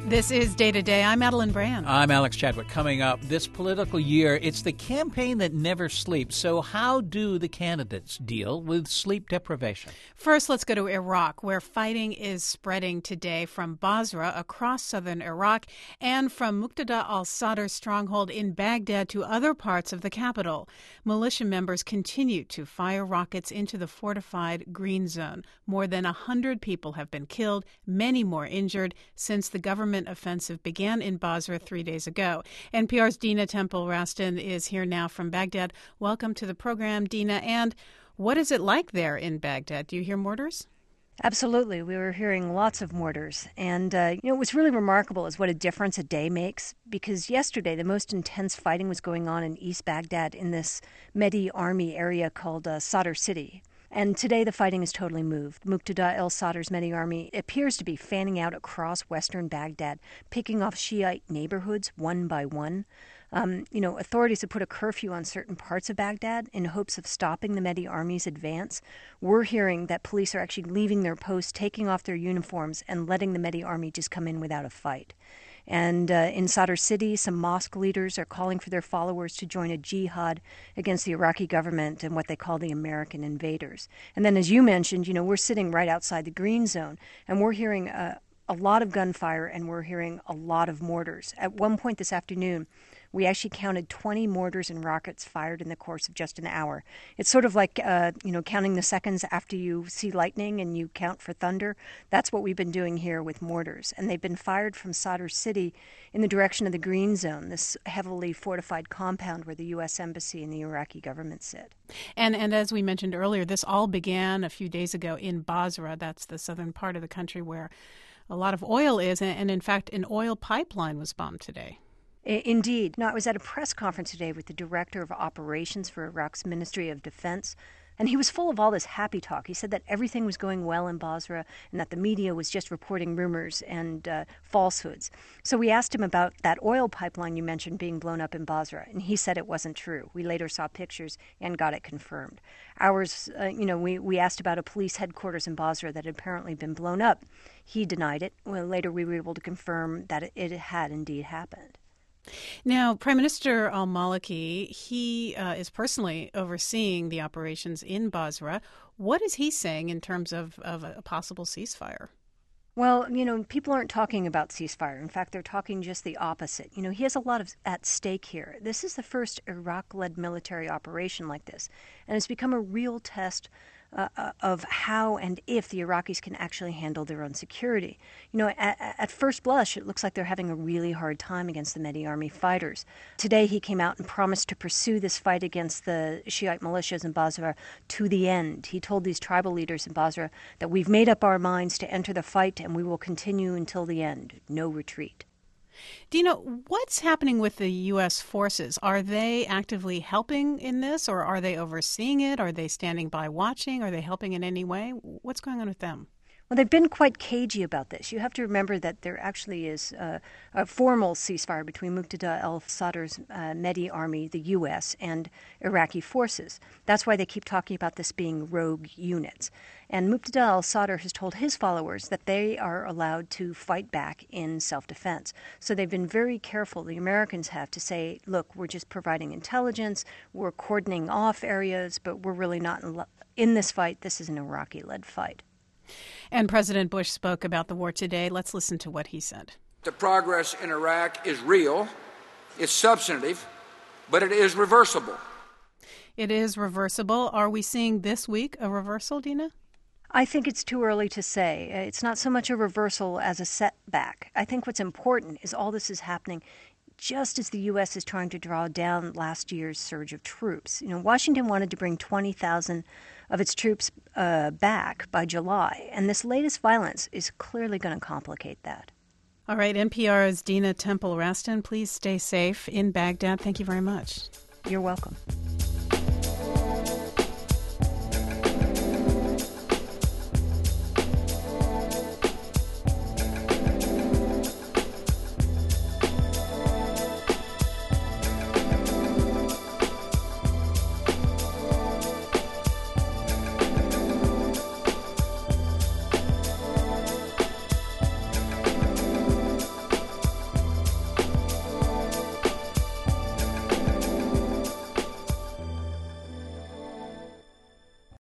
This is Day to Day. I'm Madeline Brand. I'm Alex Chadwick. Coming up this political year, it's the campaign that never sleeps. So how do the candidates deal with sleep deprivation? First, let's go to Iraq, where fighting is spreading today from Basra across southern Iraq and from Muqtada al-Sadr's stronghold in Baghdad to other parts of the capital. Militia members continue to fire rockets into the fortified Green Zone. More than 100 people have been killed, many more injured since the government offensive began in Basra 3 days ago. NPR's Dina Temple-Raston is here now from Baghdad. Welcome to the program, Dina. And what is it like there in Baghdad? Do you hear mortars? Absolutely. We were hearing lots of mortars. And, what's really remarkable is what a difference a day makes, because yesterday the most intense fighting was going on in East Baghdad in this Mehdi army area called Sadr City. And today the fighting is totally moved. Muqtada al-Sadr's Mehdi army appears to be fanning out across western Baghdad, picking off Shiite neighborhoods one by one. Authorities have put a curfew on certain parts of Baghdad in hopes of stopping the Mehdi army's advance. We're hearing that police are actually leaving their posts, taking off their uniforms, and letting the Mehdi army just come in without a fight. And in Sadr City, some mosque leaders are calling for their followers to join a jihad against the Iraqi government and what they call the American invaders. And then, as you mentioned, we're sitting right outside the Green Zone, and we're hearing a lot of gunfire, and we're hearing a lot of mortars. At one point this afternoon, we actually counted 20 mortars and rockets fired in the course of just an hour. It's sort of like, counting the seconds after you see lightning and you count for thunder. That's what we've been doing here with mortars. And they've been fired from Sadr City in the direction of the Green Zone, this heavily fortified compound where the U.S. Embassy and the Iraqi government sit. And as we mentioned earlier, this all began a few days ago in Basra. That's the southern part of the country where a lot of oil is. And in fact, an oil pipeline was bombed today. Indeed. I was at a press conference today with the director of operations for Iraq's Ministry of Defense, and he was full of all this happy talk. He said that everything was going well in Basra and that the media was just reporting rumors and falsehoods. So we asked him about that oil pipeline you mentioned being blown up in Basra, and he said it wasn't true. We later saw pictures and got it confirmed. We asked about a police headquarters in Basra that had apparently been blown up. He denied it. Well, later we were able to confirm that it had indeed happened. Now, Prime Minister al-Maliki, he is personally overseeing the operations in Basra. What is he saying in terms of a possible ceasefire? Well, people aren't talking about ceasefire. In fact, they're talking just the opposite. He has a lot at stake here. This is the first Iraq-led military operation like this, and it's become a real test of how and if the Iraqis can actually handle their own security. At first blush, it looks like they're having a really hard time against the Mehdi army fighters. Today, he came out and promised to pursue this fight against the Shiite militias in Basra to the end. He told these tribal leaders in Basra that we've made up our minds to enter the fight and we will continue until the end. No retreat. Dina, what's happening with the U.S. forces? Are they actively helping in this, or are they overseeing it? Are they standing by watching? Are they helping in any way? What's going on with them? Well, they've been quite cagey about this. You have to remember that there actually is a formal ceasefire between Muqtada al-Sadr's Mehdi army, the U.S., and Iraqi forces. That's why they keep talking about this being rogue units. And Muqtada al-Sadr has told his followers that they are allowed to fight back in self-defense. So they've been very careful, the Americans have, to say, look, we're just providing intelligence, we're cordoning off areas, but we're really not in this fight. This is an Iraqi-led fight. And President Bush spoke about the war today. Let's listen to what he said. The progress in Iraq is real, it's substantive, but it is reversible. It is reversible. Are we seeing this week a reversal, Dina? I think it's too early to say. It's not so much a reversal as a setback. I think what's important is all this is happening just as the U.S. is trying to draw down last year's surge of troops. Washington wanted to bring 20,000 of its troops back by July, and this latest violence is clearly going to complicate that. All right, NPR's Dina Temple-Raston, please stay safe in Baghdad. Thank you very much. You're welcome.